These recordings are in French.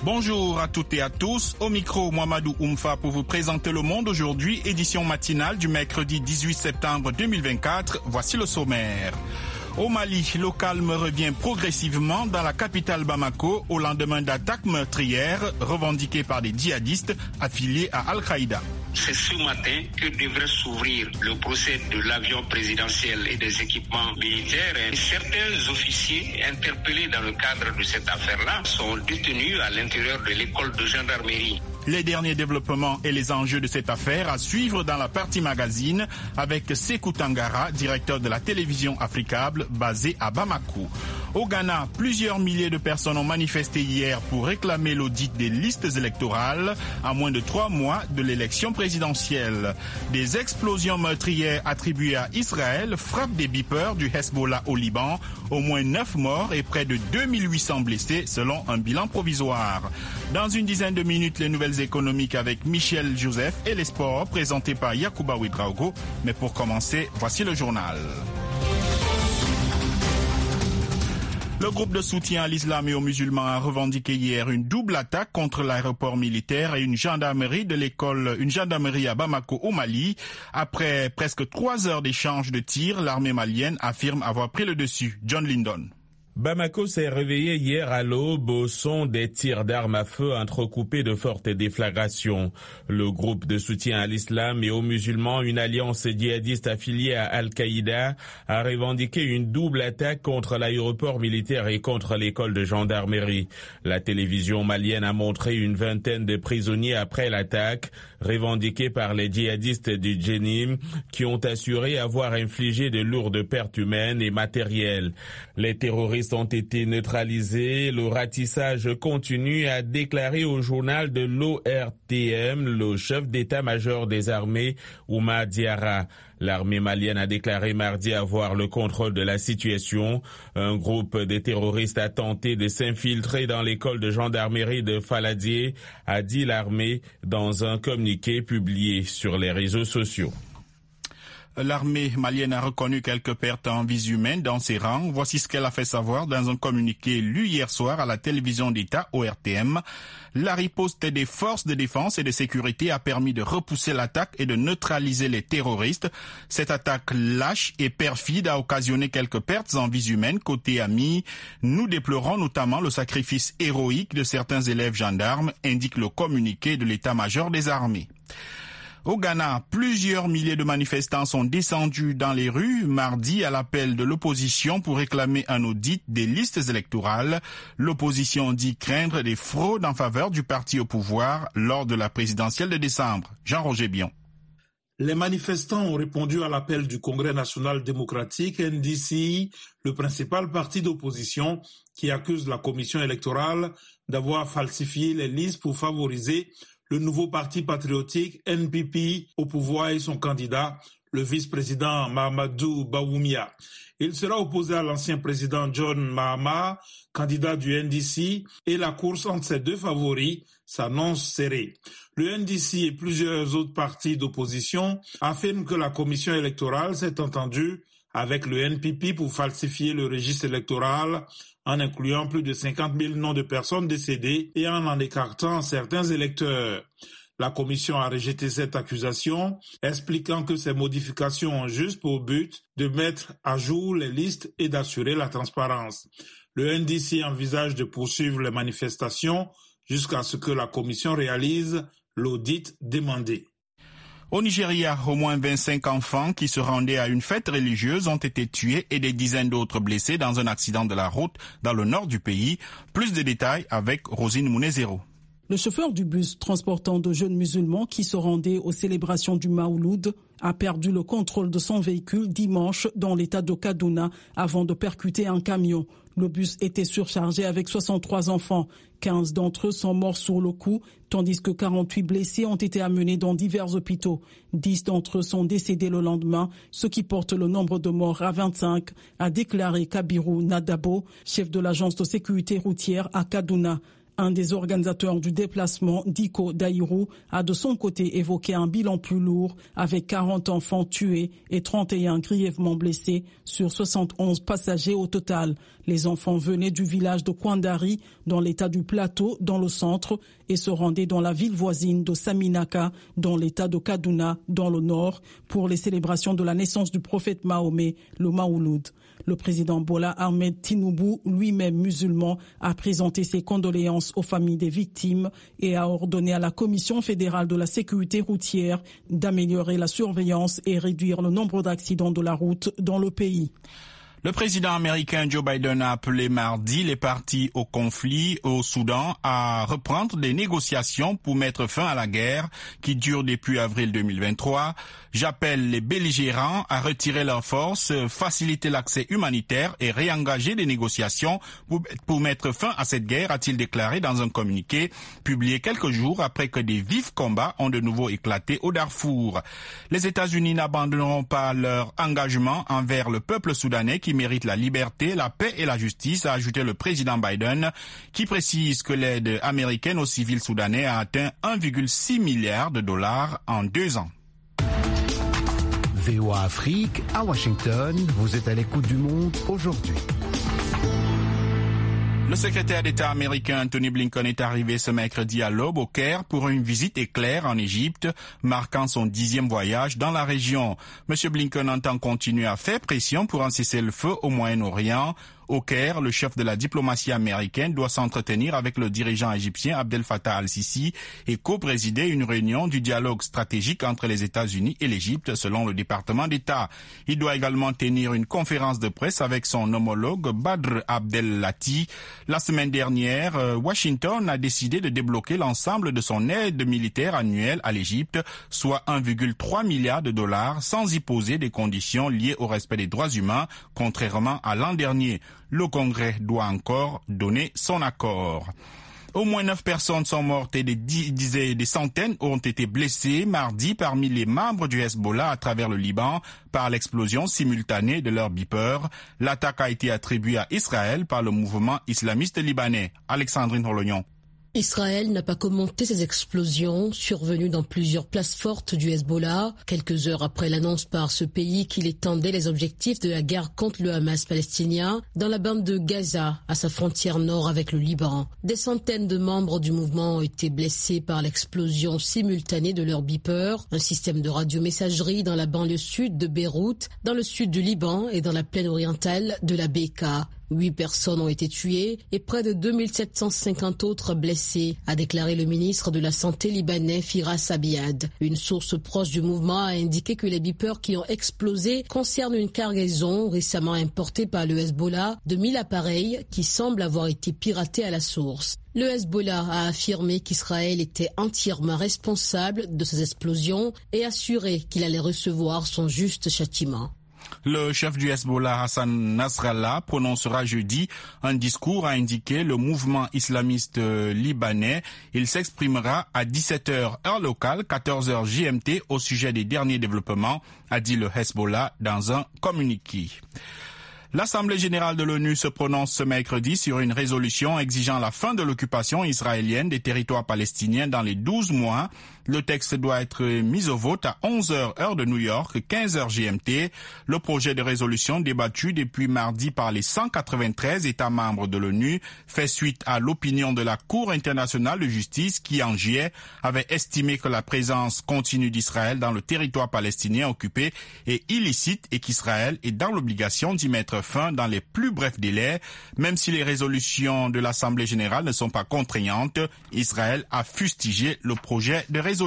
Bonjour à toutes et à tous, au micro Mohamedou Oumfa pour vous présenter Le Monde aujourd'hui, édition matinale du mercredi 18 septembre 2024. Voici le sommaire. Au Mali, le calme revient progressivement dans la capitale Bamako au lendemain d'attaques meurtrières revendiquées par des djihadistes affiliés à Al-Qaïda. C'est ce matin que devrait s'ouvrir le procès de l'avion présidentiel et des équipements militaires. Certains officiers interpellés dans le cadre de cette affaire-là sont détenus à l'intérieur de l'école de gendarmerie. Les derniers développements et les enjeux de cette affaire à suivre dans la partie magazine avec Sékou Tangara, directeur de la télévision Africable basée à Bamako. Au Ghana, plusieurs milliers de personnes ont manifesté hier pour réclamer l'audit des listes électorales à moins de 3 mois de l'élection présidentielle. Des explosions meurtrières attribuées à Israël frappent des beepers du Hezbollah au Liban. Au moins 9 morts et près de 2800 blessés selon un bilan provisoire. Dans une dizaine de minutes, les nouvelles économiques avec Michel Joseph et les sports présentés par Yacouba Ouedraogo. Mais pour commencer, voici le journal. Le groupe de soutien à l'islam et aux musulmans a revendiqué hier une double attaque contre l'aéroport militaire et une gendarmerie à Bamako au Mali. Après presque 3 heures d'échange de tirs, l'armée malienne affirme avoir pris le dessus. John Lindon. Bamako s'est réveillé hier à l'aube au son des tirs d'armes à feu entrecoupés de fortes déflagrations. Le groupe de soutien à l'islam et aux musulmans, une alliance djihadiste affiliée à Al-Qaïda, a revendiqué une double attaque contre l'aéroport militaire et contre l'école de gendarmerie. La télévision malienne a montré une vingtaine de prisonniers après l'attaque, revendiquée par les djihadistes du Djenim, qui ont assuré avoir infligé de lourdes pertes humaines et matérielles. Les terroristes ont été neutralisés. Le ratissage continue, a déclaré au journal de l'ORTM le chef d'état-major des armées, Oumar Diarra. L'armée malienne a déclaré mardi avoir le contrôle de la situation. Un groupe de terroristes a tenté de s'infiltrer dans l'école de gendarmerie de Faladier, a dit l'armée dans un communiqué publié sur les réseaux sociaux. L'armée malienne a reconnu quelques pertes en vies humaines dans ses rangs. Voici ce qu'elle a fait savoir dans un communiqué lu hier soir à la télévision d'État ORTM. La riposte des forces de défense et de sécurité a permis de repousser l'attaque et de neutraliser les terroristes. Cette attaque lâche et perfide a occasionné quelques pertes en vies humaines côté ami. Nous déplorons notamment le sacrifice héroïque de certains élèves gendarmes, indique le communiqué de l'état-major des armées. Au Ghana, plusieurs milliers de manifestants sont descendus dans les rues mardi à l'appel de l'opposition pour réclamer un audit des listes électorales. L'opposition dit craindre des fraudes en faveur du parti au pouvoir lors de la présidentielle de décembre. Jean-Roger Bion. Les manifestants ont répondu à l'appel du Congrès national démocratique, NDC, le principal parti d'opposition qui accuse la commission électorale d'avoir falsifié les listes pour favoriser le nouveau parti patriotique NPP au pouvoir et son candidat, le vice-président Mahamadou Bawumia. Il sera opposé à l'ancien président John Mahama, candidat du NDC, et la course entre ces deux favoris s'annonce serrée. Le NDC et plusieurs autres partis d'opposition affirment que la commission électorale s'est entendue avec le NPP pour falsifier le registre électoral en incluant plus de 50 000 noms de personnes décédées et en écartant certains électeurs. La commission a rejeté cette accusation, expliquant que ces modifications ont juste pour but de mettre à jour les listes et d'assurer la transparence. Le NDC envisage de poursuivre les manifestations jusqu'à ce que la commission réalise l'audit demandé. Au Nigeria, au moins 25 enfants qui se rendaient à une fête religieuse ont été tués et des dizaines d'autres blessés dans un accident de la route dans le nord du pays. Plus de détails avec Rosine Mounezero. Le chauffeur du bus transportant de jeunes musulmans qui se rendaient aux célébrations du Maouloud a perdu le contrôle de son véhicule dimanche dans l'état de Kaduna avant de percuter un camion. Le bus était surchargé avec 63 enfants. 15 d'entre eux sont morts sur le coup, tandis que 48 blessés ont été amenés dans divers hôpitaux. 10 d'entre eux sont décédés le lendemain, ce qui porte le nombre de morts à 25, a déclaré Kabiru Nadabo, chef de l'agence de sécurité routière à Kaduna. Un des organisateurs du déplacement, Diko Daïrou, a de son côté évoqué un bilan plus lourd avec 40 enfants tués et 31 grièvement blessés sur 71 passagers au total. Les enfants venaient du village de Kwandari dans l'état du Plateau dans le centre et se rendaient dans la ville voisine de Saminaka dans l'état de Kaduna dans le nord pour les célébrations de la naissance du prophète Mahomet, le Maouloud. Le président Bola Ahmed Tinubu, lui-même musulman, a présenté ses condoléances aux familles des victimes et a ordonné à la Commission fédérale de la sécurité routière d'améliorer la surveillance et réduire le nombre d'accidents de la route dans le pays. Le président américain Joe Biden a appelé mardi les parties au conflit au Soudan à reprendre des négociations pour mettre fin à la guerre qui dure depuis avril 2023. J'appelle les belligérants à retirer leurs forces, faciliter l'accès humanitaire et réengager des négociations pour mettre fin à cette guerre, a-t-il déclaré dans un communiqué publié quelques jours après que des vifs combats ont de nouveau éclaté au Darfour. Les États-Unis n'abandonneront pas leur engagement envers le peuple soudanais qui mérite la liberté, la paix et la justice, a ajouté le président Biden, qui précise que l'aide américaine aux civils soudanais a atteint 1,6 milliard de dollars en 2 ans. VOA Afrique, à Washington, vous êtes à l'écoute du monde aujourd'hui. Le secrétaire d'État américain Antony Blinken est arrivé ce mercredi à l'aube au Caire pour une visite éclair en Égypte, marquant son 10e voyage dans la région. M. Blinken entend continuer à faire pression pour un cessez-le-feu au Moyen-Orient. Au Caire, le chef de la diplomatie américaine doit s'entretenir avec le dirigeant égyptien Abdel Fattah al-Sisi et co-présider une réunion du dialogue stratégique entre les États-Unis et l'Égypte, selon le département d'État. Il doit également tenir une conférence de presse avec son homologue Badr Abdel Lati. La semaine dernière, Washington a décidé de débloquer l'ensemble de son aide militaire annuelle à l'Égypte, soit 1,3 milliard de dollars, sans y poser des conditions liées au respect des droits humains, contrairement à l'an dernier. Le Congrès doit encore donner son accord. Au moins 9 personnes sont mortes et des centaines ont été blessées mardi parmi les membres du Hezbollah à travers le Liban par l'explosion simultanée de leur beeper. L'attaque a été attribuée à Israël par le mouvement islamiste libanais. Alexandrine Rolognon. Israël n'a pas commenté ces explosions survenues dans plusieurs places fortes du Hezbollah, quelques heures après l'annonce par ce pays qu'il étendait les objectifs de la guerre contre le Hamas palestinien dans la bande de Gaza, à sa frontière nord avec le Liban. Des centaines de membres du mouvement ont été blessés par l'explosion simultanée de leur beeper, un système de radiomessagerie dans la banlieue sud de Beyrouth, dans le sud du Liban et dans la plaine orientale de la Bekaa. 8 personnes ont été tuées et près de 2750 autres blessées, a déclaré le ministre de la Santé libanais Firas Abiad. Une source proche du mouvement a indiqué que les beepers qui ont explosé concernent une cargaison récemment importée par le Hezbollah de 1000 appareils qui semblent avoir été piratés à la source. Le Hezbollah a affirmé qu'Israël était entièrement responsable de ces explosions et assuré qu'il allait recevoir son juste châtiment. Le chef du Hezbollah, Hassan Nasrallah, prononcera jeudi un discours, a indiqué le mouvement islamiste libanais. Il s'exprimera à 17h heure locale, 14h GMT au sujet des derniers développements, a dit le Hezbollah dans un communiqué. L'Assemblée générale de l'ONU se prononce ce mercredi sur une résolution exigeant la fin de l'occupation israélienne des territoires palestiniens dans les 12 mois. Le texte doit être mis au vote à 11h heure de New York, 15h GMT. Le projet de résolution débattu depuis mardi par les 193 États membres de l'ONU fait suite à l'opinion de la Cour internationale de justice qui, en juillet, avait estimé que la présence continue d'Israël dans le territoire palestinien occupé est illicite et qu'Israël est dans l'obligation d'y mettre fin dans les plus brefs délais. Même si les résolutions de l'Assemblée générale ne sont pas contraignantes, Israël a fustigé le projet de résolution.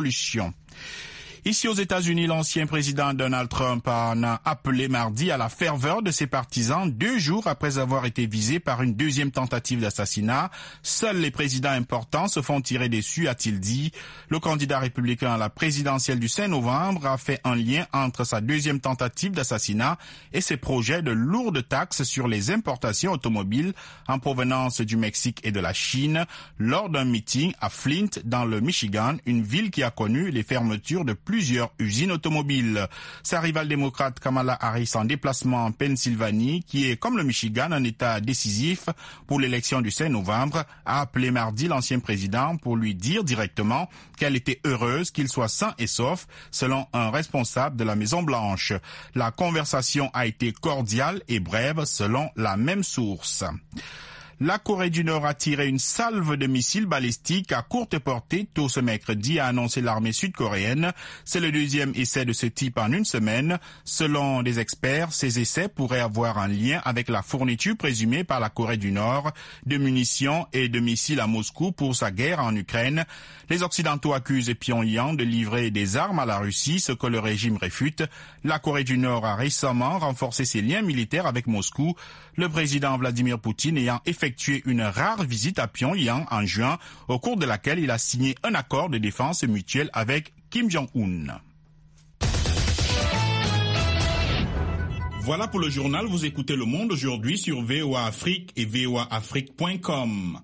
Ici aux États-Unis, l'ancien président Donald Trump en a appelé mardi à la ferveur de ses partisans 2 jours après avoir été visé par une deuxième tentative d'assassinat. Seuls les présidents importants se font tirer dessus, a-t-il dit. Le candidat républicain à la présidentielle du 5 novembre a fait un lien entre sa deuxième tentative d'assassinat et ses projets de lourdes taxes sur les importations automobiles en provenance du Mexique et de la Chine lors d'un meeting à Flint dans le Michigan, une ville qui a connu les fermetures de plusieurs plusieurs usines automobiles. Sa rivale démocrate Kamala Harris en déplacement en Pennsylvanie, qui est comme le Michigan un état décisif pour l'élection du 5 novembre, a appelé mardi l'ancien président pour lui dire directement qu'elle était heureuse qu'il soit sain et sauf, selon un responsable de la Maison-Blanche. La conversation a été cordiale et brève, selon la même source. La Corée du Nord a tiré une salve de missiles balistiques à courte portée tôt ce mercredi, a annoncé l'armée sud-coréenne. C'est le deuxième essai de ce type en une semaine. Selon des experts, ces essais pourraient avoir un lien avec la fourniture présumée par la Corée du Nord de munitions et de missiles à Moscou pour sa guerre en Ukraine. Les Occidentaux accusent Pyongyang de livrer des armes à la Russie, ce que le régime réfute. La Corée du Nord a récemment renforcé ses liens militaires avec Moscou, le président Vladimir Poutine ayant effectué une rare visite à Pyongyang en juin, au cours de laquelle il a signé un accord de défense mutuelle avec Kim Jong-un. Voilà pour le journal. Vous écoutez Le Monde aujourd'hui sur VOA Afrique et voaafrique.com.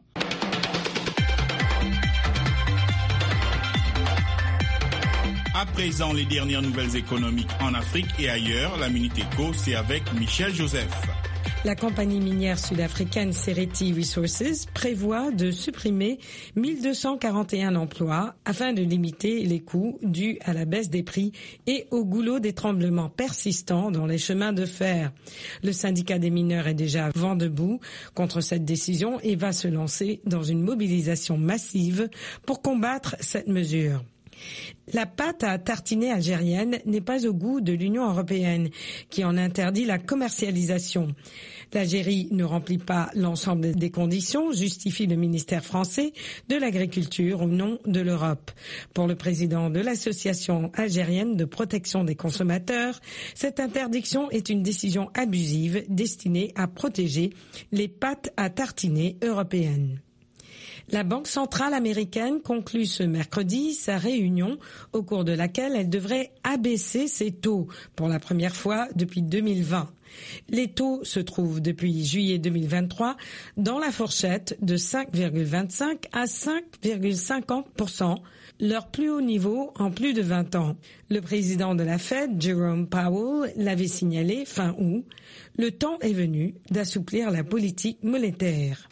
À présent, les dernières nouvelles économiques en Afrique et ailleurs. La Minute Éco, c'est avec Michel Joseph. La compagnie minière sud-africaine Seriti Resources prévoit de supprimer 1241 emplois afin de limiter les coûts dus à la baisse des prix et au goulot des tremblements persistants dans les chemins de fer. Le syndicat des mineurs est déjà vent debout contre cette décision et va se lancer dans une mobilisation massive pour combattre cette mesure. La pâte à tartiner algérienne n'est pas au goût de l'Union européenne, qui en interdit la commercialisation. L'Algérie ne remplit pas l'ensemble des conditions, justifie le ministère français de l'Agriculture au nom de l'Europe. Pour le président de l'Association algérienne de protection des consommateurs, cette interdiction est une décision abusive destinée à protéger les pâtes à tartiner européennes. La Banque centrale américaine conclut ce mercredi sa réunion au cours de laquelle elle devrait abaisser ses taux pour la première fois depuis 2020. Les taux se trouvent depuis juillet 2023 dans la fourchette de 5,25 à 5,50%, leur plus haut niveau en plus de 20 ans. Le président de la Fed, Jerome Powell, l'avait signalé fin août. Le temps est venu d'assouplir la politique monétaire.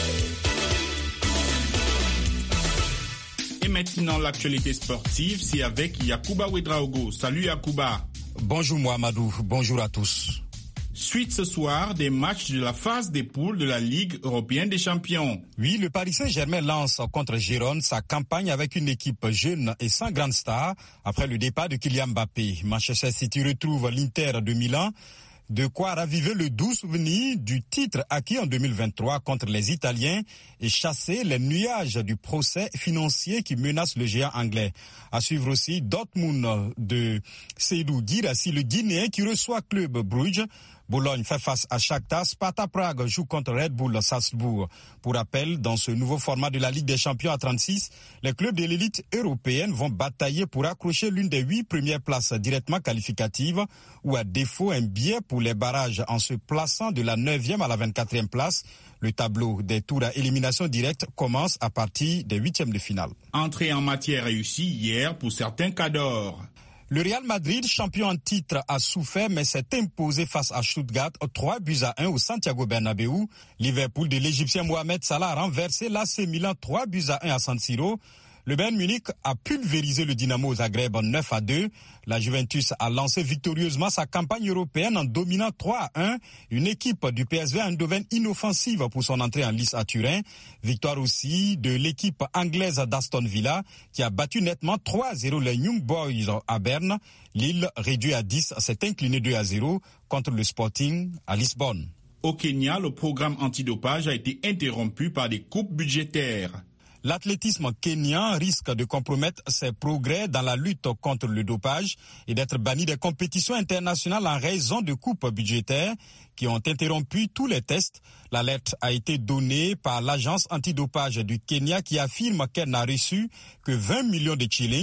Et maintenant, l'actualité sportive, c'est avec Yacouba Ouedraogo. Salut Yacouba. Bonjour Mohamedou, bonjour à tous. Suite ce soir des matchs de la phase des poules de la Ligue européenne des champions. Oui, le Paris Saint-Germain lance contre Gérone sa campagne avec une équipe jeune et sans grande star après le départ de Kylian Mbappé. Manchester City retrouve l'Inter de Milan. De quoi raviver le doux souvenir du titre acquis en 2023 contre les Italiens et chasser les nuages du procès financier qui menace le géant anglais. À suivre aussi Dortmund de Seydou Guirassy, le Guinéen qui reçoit Club Brugge. Bologne fait face à Shakhtar, Sparta Prague joue contre Red Bull Salzbourg. Pour rappel, dans ce nouveau format de la Ligue des Champions à 36, les clubs de l'élite européenne vont batailler pour accrocher l'une des 8 premières places directement qualificatives ou à défaut un billet pour les barrages en se plaçant de la 9e à la 24e place. Le tableau des tours à élimination directe commence à partir des 8e de finale. Entrée en matière réussie hier pour certains cadors. Le Real Madrid, champion en titre, a souffert mais s'est imposé face à Stuttgart 3-1 au Santiago Bernabéu. Liverpool de l'Égyptien Mohamed Salah a renversé l'AC Milan 3-1 à San Siro. Le Bayern Munich a pulvérisé le Dynamo Zagreb 9-2. La Juventus a lancé victorieusement sa campagne européenne en dominant 3-1. Une équipe du PSV Eindhoven inoffensive pour son entrée en lice à Turin. Victoire aussi de l'équipe anglaise d'Aston Villa qui a battu nettement 3-0 les Young Boys à Berne. Lille, réduit à 10, s'est incliné 2-0 contre le Sporting à Lisbonne. Au Kenya, le programme antidopage a été interrompu par des coupes budgétaires. L'athlétisme kenyan risque de compromettre ses progrès dans la lutte contre le dopage et d'être banni des compétitions internationales en raison de coupes budgétaires qui ont interrompu tous les tests. L'alerte a été donnée par l'agence antidopage du Kenya qui affirme qu'elle n'a reçu que 20 millions de shillings.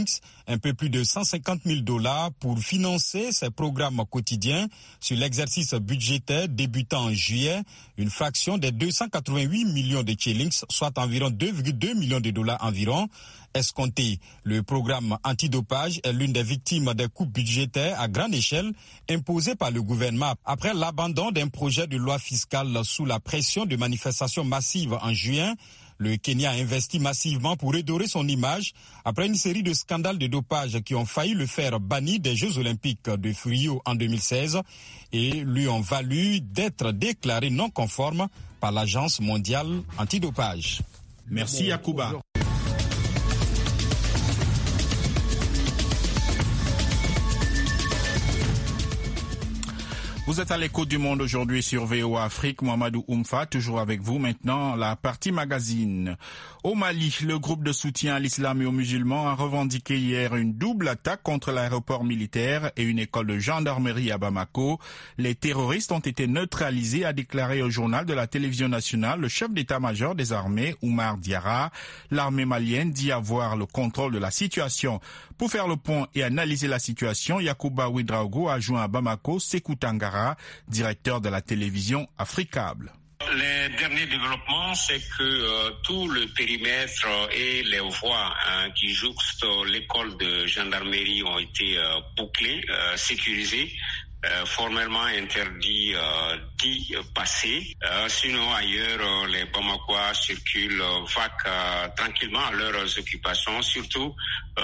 un peu plus de $150,000 pour financer ses programmes quotidiens sur l'exercice budgétaire débutant en juillet, une fraction des 288 millions de shillings, soit environ 2,2 millions de dollars environ, escompté. Le programme antidopage est l'une des victimes des coupes budgétaires à grande échelle imposées par le gouvernement après l'abandon d'un projet de loi fiscale sous la pression de manifestations massives en juin. Le Kenya a investi massivement pour redorer son image après une série de scandales de dopage qui ont failli le faire bannir des Jeux Olympiques de Rio en 2016 et lui ont valu d'être déclaré non conforme par l'Agence mondiale antidopage. Merci Yacouba. Vous êtes à l'écoute du monde aujourd'hui sur VOA Afrique. Mohamedou Oumfa, toujours avec vous. Maintenant, la partie magazine. Au Mali, le groupe de soutien à l'islam et aux musulmans a revendiqué hier une double attaque contre l'aéroport militaire et une école de gendarmerie à Bamako. Les terroristes ont été neutralisés, a déclaré au journal de la télévision nationale le chef d'état-major des armées, Oumar Diarra. L'armée malienne dit avoir le contrôle de la situation. Pour faire le point et analyser la situation, Yacouba Ouedraogo a joint à Bamako Sékou Tangara, directeur de la télévision Africable. Les derniers développements, c'est que tout le périmètre et les voies qui jouxtent l'école de gendarmerie ont été bouclés, sécurisés. Formellement interdit d'y passer. Sinon, ailleurs, les Bamakois circulent vagues tranquillement à leurs occupations, surtout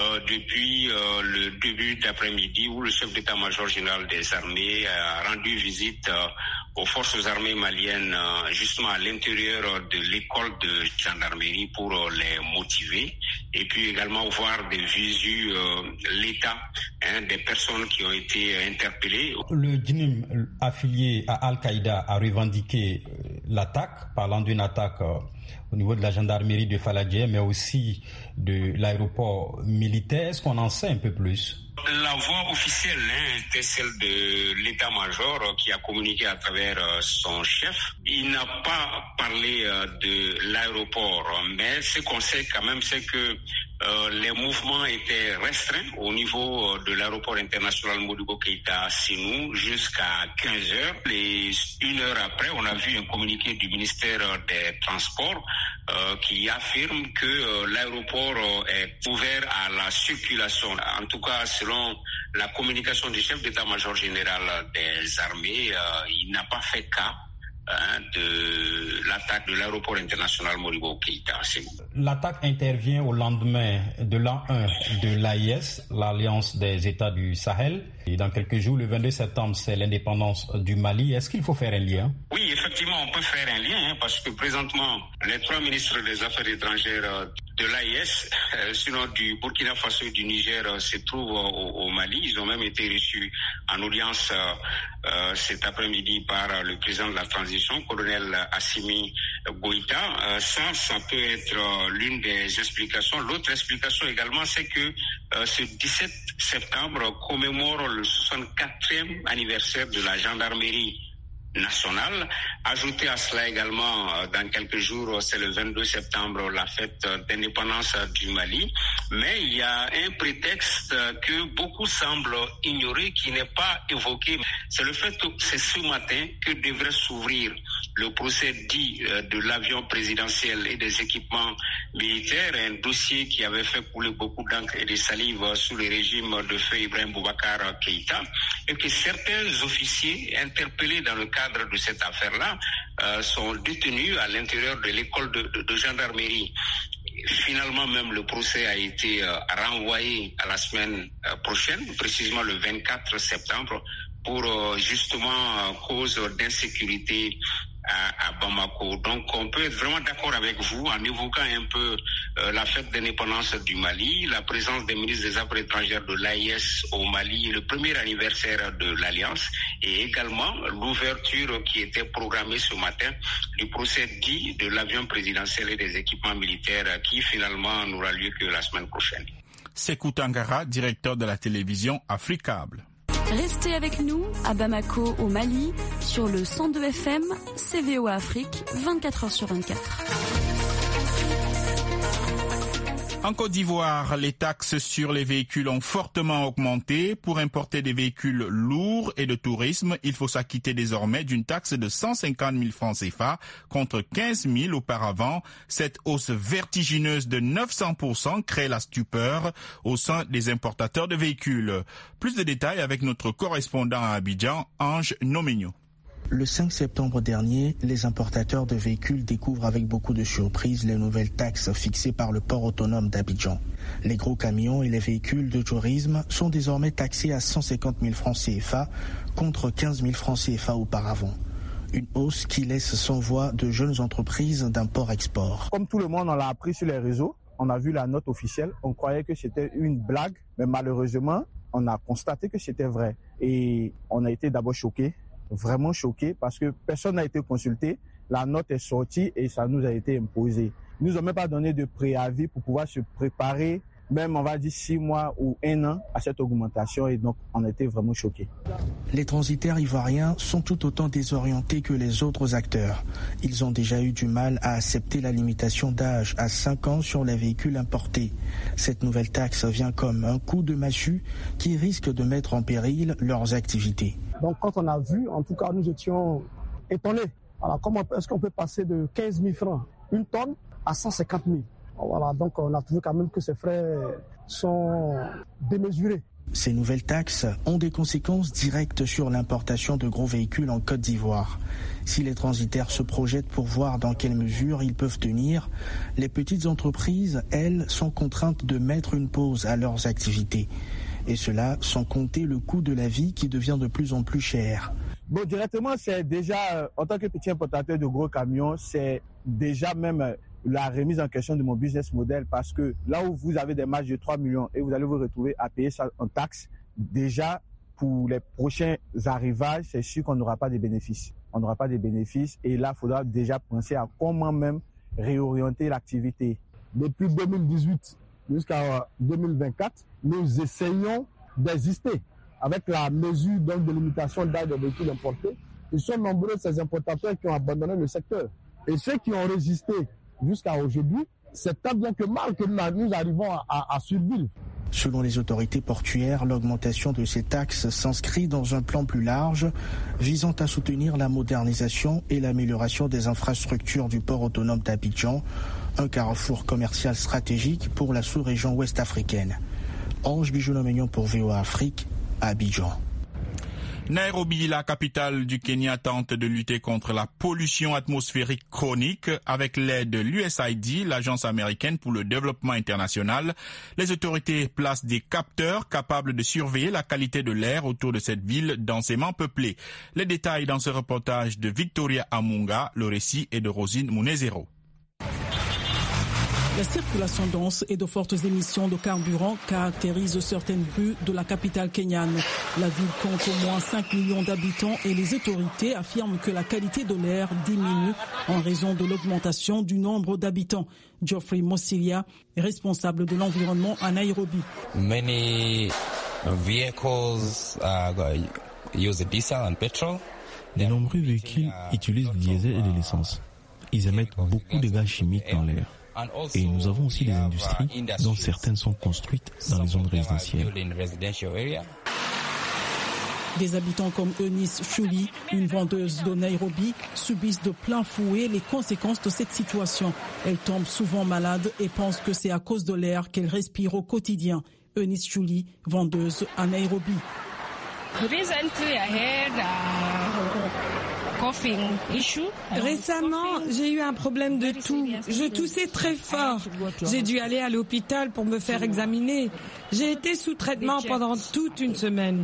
depuis le début d'après-midi où le chef d'état-major général des armées a rendu visite aux forces armées maliennes justement à l'intérieur de l'école de gendarmerie pour les motiver et puis également voir des visu l'état des personnes qui ont été interpellées. Le DNIM affilié à Al-Qaïda a revendiqué l'attaque, parlant d'une attaque au niveau de la gendarmerie de Faladjé, mais aussi de l'aéroport militaire. Est-ce qu'on en sait un peu plus ? La voix officielle était celle de l'état-major qui a communiqué à travers son chef. Il n'a pas parlé de l'aéroport, mais ce qu'on sait quand même, c'est que les mouvements étaient restreints au niveau de l'aéroport international Modibo Keïta Sénou jusqu'à 15h. Et une heure après, on a vu un communiqué du ministère des Transports qui affirme que l'aéroport est ouvert à la circulation. En tout cas, selon la communication du chef d'état-major général des armées, il n'a pas fait cas de l'attaque de l'aéroport international Modibo Keïta. L'attaque intervient au lendemain de l'an 1 de l'AIS, l'Alliance des États du Sahel. Et dans quelques jours, le 22 septembre, c'est l'indépendance du Mali. Est-ce qu'il faut faire un lien ? Oui, effectivement, on peut faire un lien parce que présentement, les trois ministres des Affaires étrangères de l'AIS, sinon du Burkina Faso et du Niger, se trouvent au Mali. Ils ont même été reçus en audience cet après-midi par le président de la transition, colonel Assimi Goïta. Ça peut être l'une des explications. L'autre explication également, c'est que ce 17 septembre commémore le 64e anniversaire de la gendarmerie nationale. Ajouté à cela également, dans quelques jours, c'est le 22 septembre, la fête d'indépendance du Mali. Mais il y a un prétexte que beaucoup semblent ignorer, qui n'est pas évoqué. C'est le fait que c'est ce matin que devrait s'ouvrir le procès dit de l'avion présidentiel et des équipements militaires, un dossier qui avait fait couler beaucoup d'encre et de salive sous le régime de feu Ibrahim Boubacar Keïta, et que certains officiers interpellés dans le cadre de cette affaire-là sont détenus à l'intérieur de l'école de gendarmerie. Finalement, même le procès a été renvoyé à la semaine prochaine, précisément le 24 septembre, pour justement cause d'insécurité à Bamako. Donc on peut être vraiment d'accord avec vous en évoquant un peu la fête d'indépendance du Mali, la présence des ministres des Affaires étrangères de l'AIS au Mali, le premier anniversaire de l'Alliance, et également l'ouverture qui était programmée ce matin du procès dit de l'avion présidentiel et des équipements militaires qui finalement n'aura lieu que la semaine prochaine. Sékou Tangara, directeur de la télévision Africable. Restez avec nous à Bamako au Mali sur le 102 FM, VOA Afrique, 24h sur 24. En Côte d'Ivoire, les taxes sur les véhicules ont fortement augmenté. Pour importer des véhicules lourds et de tourisme, il faut s'acquitter désormais d'une taxe de 150 000 francs CFA contre 15 000 auparavant. Cette hausse vertigineuse de 900% crée la stupeur au sein des importateurs de véhicules. Plus de détails avec notre correspondant à Abidjan, Ange Nomenyo. Le 5 septembre dernier, les importateurs de véhicules découvrent avec beaucoup de surprise les nouvelles taxes fixées par le port autonome d'Abidjan. Les gros camions et les véhicules de tourisme sont désormais taxés à 150 000 francs CFA contre 15 000 francs CFA auparavant. Une hausse qui laisse sans voix de jeunes entreprises d'import-export. Comme tout le monde, on l'a appris sur les réseaux, on a vu la note officielle, on croyait que c'était une blague, mais malheureusement, on a constaté que c'était vrai. Et on a été d'abord choqués. Vraiment choqué parce que personne n'a été consulté. La note est sortie et ça nous a été imposé. Ils nous ont même pas donné de préavis pour pouvoir se préparer, même on va dire 6 mois ou 1 an à cette augmentation et donc on a été vraiment choqués. Les transitaires ivoiriens sont tout autant désorientés que les autres acteurs. Ils ont déjà eu du mal à accepter la limitation d'âge à 5 ans sur les véhicules importés. Cette nouvelle taxe vient comme un coup de massue qui risque de mettre en péril leurs activités. Donc quand on a vu, en tout cas nous étions étonnés. Alors comment est-ce qu'on peut passer de 15 000 francs, une tonne, à 150 000 ? Voilà, donc on a trouvé quand même que ces frais sont démesurés. Ces nouvelles taxes ont des conséquences directes sur l'importation de gros véhicules en Côte d'Ivoire. Si les transitaires se projettent pour voir dans quelle mesure ils peuvent tenir, les petites entreprises, elles, sont contraintes de mettre une pause à leurs activités. Et cela sans compter le coût de la vie qui devient de plus en plus cher. Bon, directement, c'est déjà, en tant que petit importateur de gros camions, c'est déjà même la remise en question de mon business model parce que là où vous avez des marges de 3 millions et vous allez vous retrouver à payer ça en taxes, déjà pour les prochains arrivages, c'est sûr qu'on n'aura pas de bénéfices. On n'aura pas de bénéfices et là, il faudra déjà penser à comment même réorienter l'activité. Depuis 2018 jusqu'à 2024, nous essayons d'exister avec la mesure donc, de limitation d'âge des véhicules importés. Ils sont nombreux ces importateurs qui ont abandonné le secteur. Et ceux qui ont résisté jusqu'à aujourd'hui, c'est tant bien que mal que nous arrivons à survivre. Selon les autorités portuaires, l'augmentation de ces taxes s'inscrit dans un plan plus large visant à soutenir la modernisation et l'amélioration des infrastructures du port autonome d'Abidjan, un carrefour commercial stratégique pour la sous-région ouest-africaine. Ange Nomenyo pour VOA Afrique, Abidjan. Nairobi, la capitale du Kenya, tente de lutter contre la pollution atmosphérique chronique avec l'aide de l'USAID, l'agence américaine pour le développement international. Les autorités placent des capteurs capables de surveiller la qualité de l'air autour de cette ville densément peuplée. Les détails dans ce reportage de Victoria Amunga, le récit est de Rosine Munezero. La circulation dense et de fortes émissions de carburant caractérisent certaines rues de la capitale kenyane. La ville compte au moins 5 millions d'habitants et les autorités affirment que la qualité de l'air diminue en raison de l'augmentation du nombre d'habitants. Geoffrey Mosilia est responsable de l'environnement à Nairobi. Many vehicles use diesel and petrol. De nombreux véhicules utilisent du diesel et de l'essence. Ils émettent beaucoup de gaz chimiques dans l'air. Et nous avons aussi des industries dont certaines sont construites dans les zones résidentielles. Des habitants comme Eunice Chuli, une vendeuse de Nairobi, subissent de plein fouet les conséquences de cette situation. Elle tombe souvent malade et pense que c'est à cause de l'air qu'elle respire au quotidien. Eunice Chuli, vendeuse à Nairobi. Récemment, j'ai eu un problème de toux. Je toussais très fort. J'ai dû aller à l'hôpital pour me faire examiner. J'ai été sous traitement pendant toute une semaine.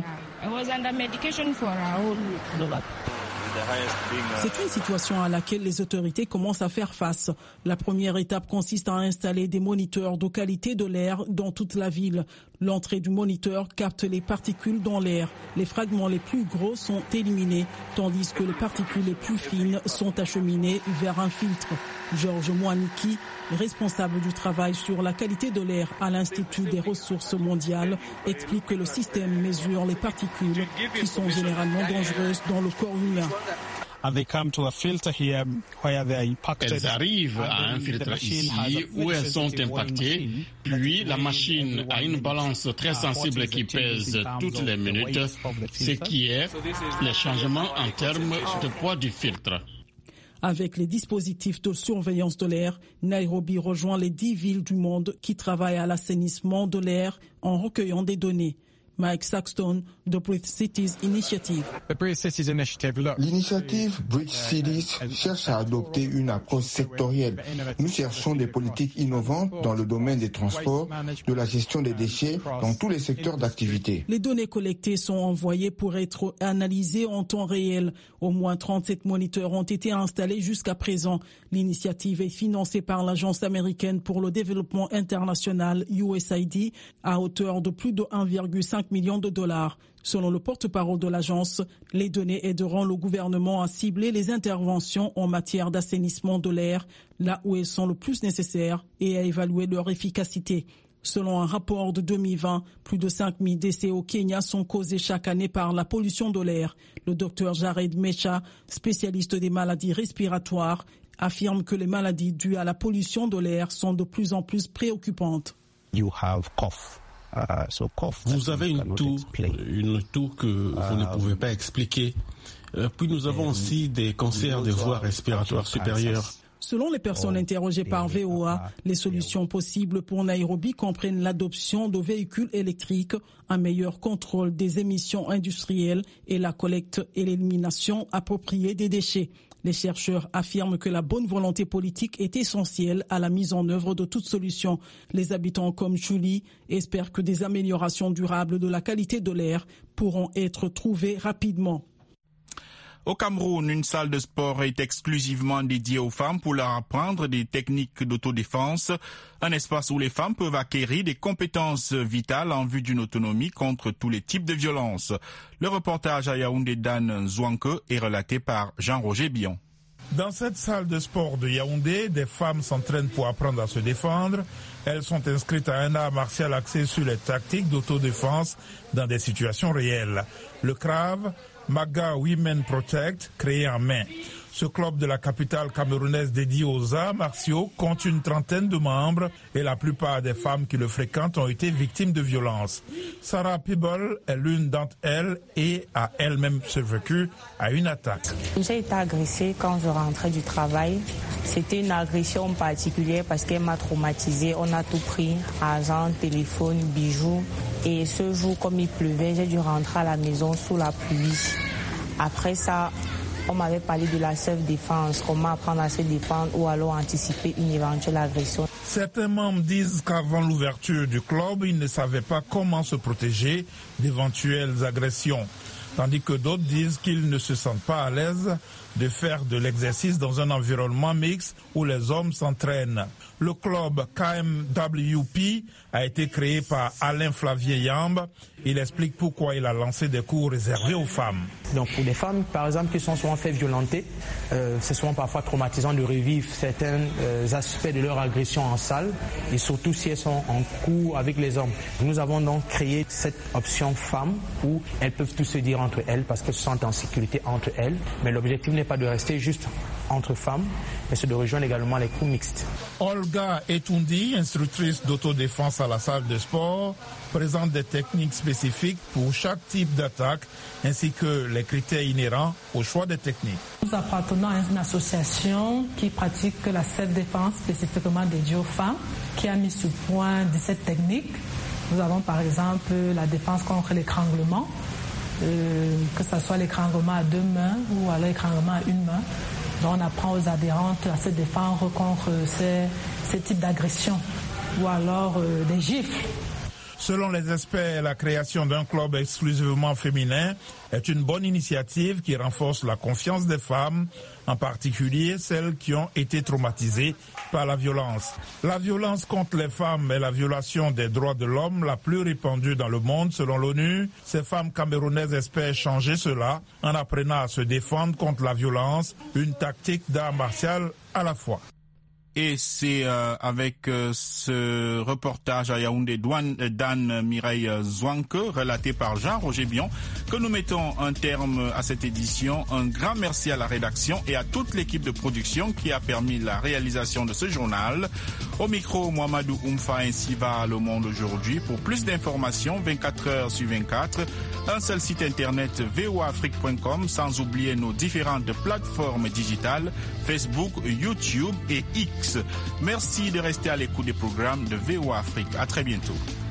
C'est une situation à laquelle les autorités commencent à faire face. La première étape consiste à installer des moniteurs de qualité de l'air dans toute la ville. L'entrée du moniteur capte les particules dans l'air. Les fragments les plus gros sont éliminés, tandis que les particules les plus fines sont acheminées vers un filtre. Georges Mwaniki, responsable du travail sur la qualité de l'air à l'Institut des ressources mondiales, explique que le système mesure les particules qui sont généralement dangereuses dans le corps humain. Elles arrivent à un filtre ici où elles sont impactées, puis la machine a une balance très sensible qui pèse toutes les minutes, ce qui est les changements en termes de poids du filtre. Avec les dispositifs de surveillance de l'air, Nairobi rejoint les 10 villes du monde qui travaillent à l'assainissement de l'air en recueillant des données. Mike Saxton de Bridge Cities Initiative. L'initiative Bridge Cities cherche à adopter une approche sectorielle. Nous cherchons des politiques innovantes dans le domaine des transports, de la gestion des déchets, dans tous les secteurs d'activité. Les données collectées sont envoyées pour être analysées en temps réel. Au moins 37 moniteurs ont été installés jusqu'à présent. L'initiative est financée par l'Agence américaine pour le développement international USAID à hauteur de plus de 1,5 million de dollars. Selon le porte-parole de l'agence, les données aideront le gouvernement à cibler les interventions en matière d'assainissement de l'air, là où elles sont le plus nécessaires, et à évaluer leur efficacité. Selon un rapport de 2020, plus de 5000 décès au Kenya sont causés chaque année par la pollution de l'air. Le docteur Jared Mecha, spécialiste des maladies respiratoires, affirme que les maladies dues à la pollution de l'air sont de plus en plus préoccupantes. Vous avez une toux que vous ne pouvez pas expliquer. Puis nous avons aussi des cancers des voies respiratoires supérieures. Selon les personnes interrogées par VOA, les solutions possibles pour Nairobi comprennent l'adoption de véhicules électriques, un meilleur contrôle des émissions industrielles et la collecte et l'élimination appropriée des déchets. Les chercheurs affirment que la bonne volonté politique est essentielle à la mise en œuvre de toute solution. Les habitants comme Julie espèrent que des améliorations durables de la qualité de l'air pourront être trouvées rapidement. Au Cameroun, une salle de sport est exclusivement dédiée aux femmes pour leur apprendre des techniques d'autodéfense. Un espace où les femmes peuvent acquérir des compétences vitales en vue d'une autonomie contre tous les types de violences. Le reportage à Yaoundé d'Anne Zouanke est relaté par Jean-Roger Bion. Dans cette salle de sport de Yaoundé, des femmes s'entraînent pour apprendre à se défendre. Elles sont inscrites à un art martial axé sur les tactiques d'autodéfense dans des situations réelles. Le CRAV, Maga Women Protect, créé en mai. Ce club de la capitale camerounaise dédié aux arts martiaux compte une trentaine de membres et la plupart des femmes qui le fréquentent ont été victimes de violences. Sarah Peeble est l'une d'entre elles et a elle-même survécu à une attaque. J'ai été agressée quand je rentrais du travail. C'était une agression particulière parce qu'elle m'a traumatisée. On a tout pris, argent, téléphone, bijoux. Et ce jour, comme il pleuvait, j'ai dû rentrer à la maison sous la pluie. Après ça, on m'avait parlé de la self-défense, comment apprendre à se défendre ou alors anticiper une éventuelle agression. Certains membres disent qu'avant l'ouverture du club, ils ne savaient pas comment se protéger d'éventuelles agressions. Tandis que d'autres disent qu'ils ne se sentent pas à l'aise de faire de l'exercice dans un environnement mixte où les hommes s'entraînent. Le club KMWP a été créé par Alain Flavier Yamb. Il explique pourquoi il a lancé des cours réservés aux femmes. Donc pour les femmes, par exemple, qui sont souvent fait violenter, c'est souvent parfois traumatisant de revivre certains aspects de leur agression en salle, et surtout si elles sont en cours avec les hommes. Nous avons donc créé cette option femmes où elles peuvent tout se dire entre elles parce qu'elles se sentent en sécurité entre elles. Mais l'objectif n'est pas de rester juste entre femmes, mais c'est de rejoindre également les cours mixtes. Olga Etundi, instructrice d'autodéfense à la salle de sport, présente des techniques spécifiques pour chaque type d'attaque ainsi que les critères inhérents au choix des techniques. Nous appartenons à une association qui pratique la self-défense spécifiquement dédiée aux femmes, qui a mis sur point 17 techniques. Nous avons par exemple la défense contre l'étranglement, que ce soit l'étranglement à 2 mains ou alors l'étranglement à 1 main. Donc on apprend aux adhérentes à se défendre contre ces types d'agressions ou alors des gifles. Selon les experts, la création d'un club exclusivement féminin est une bonne initiative qui renforce la confiance des femmes, en particulier celles qui ont été traumatisées par la violence. La violence contre les femmes est la violation des droits de l'homme la plus répandue dans le monde selon l'ONU. Ces femmes camerounaises espèrent changer cela en apprenant à se défendre contre la violence, une tactique d'art martial à la fois. Et c'est avec ce reportage à Yaoundé d'Anne Mireille Zouanke, relaté par Jean-Roger Bion, que nous mettons un terme à cette édition. Un grand merci à la rédaction et à toute l'équipe de production qui a permis la réalisation de ce journal. Au micro, Mohamedou Oumfa, ainsi va le monde aujourd'hui. Pour plus d'informations, 24 heures sur 24, un seul site internet voaafrique.com, sans oublier nos différentes plateformes digitales, Facebook, YouTube et X. Merci de rester à l'écoute des programmes de VOA Afrique. À très bientôt.